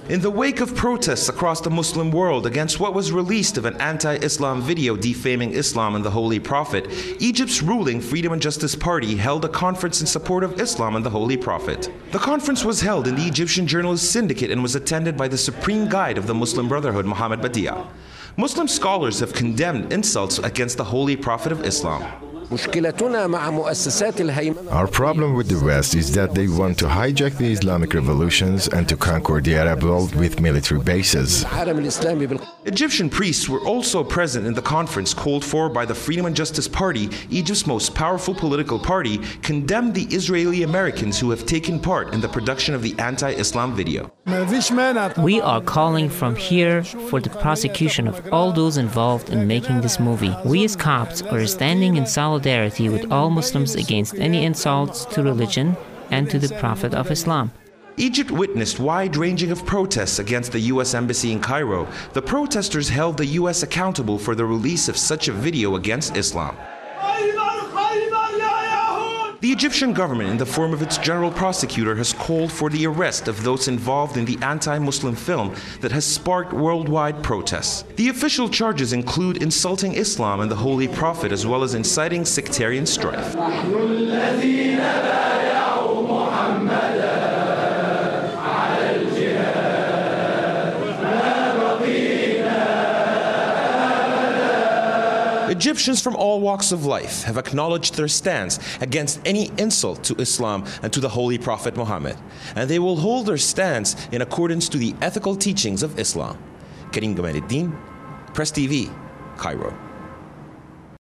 In the wake of protests across the Muslim world against what was released of an anti-Islam video defaming Islam and the Holy Prophet, Egypt's ruling Freedom and Justice Party held a conference in support of Islam and the Holy Prophet. The conference was held in the Egyptian Journalists Syndicate and was attended by the Supreme Guide of the Muslim Brotherhood, Muhammad Badia. Muslim scholars have condemned insults against the Holy Prophet of Islam. Our problem with the West is that they want to hijack the Islamic revolutions and to conquer the Arab world with military bases. Egyptian priests were also present in the conference called for by the Freedom and Justice Party, Egypt's most powerful political party, condemned the Israeli Americans who have taken part in the production of the anti-Islam video. We are calling from here for the prosecution of all those involved in making this movie. We as Copts are standing in solidarity with all Muslims against any insults to religion and to the Prophet of Islam. Egypt witnessed wide-ranging of protests against the U.S. Embassy in Cairo. The protesters held the U.S. accountable for the release of such a video against Islam. The Egyptian government, in the form of its general prosecutor, has called for the arrest of those involved in the anti-Muslim film that has sparked worldwide protests. The official charges include insulting Islam and the Holy Prophet, as well as inciting sectarian strife. Egyptians from all walks of life have acknowledged their stance against any insult to Islam and to the Holy Prophet Muhammad, and they will hold their stance in accordance to the ethical teachings of Islam. Karim Gamaluddin, Press TV, Cairo.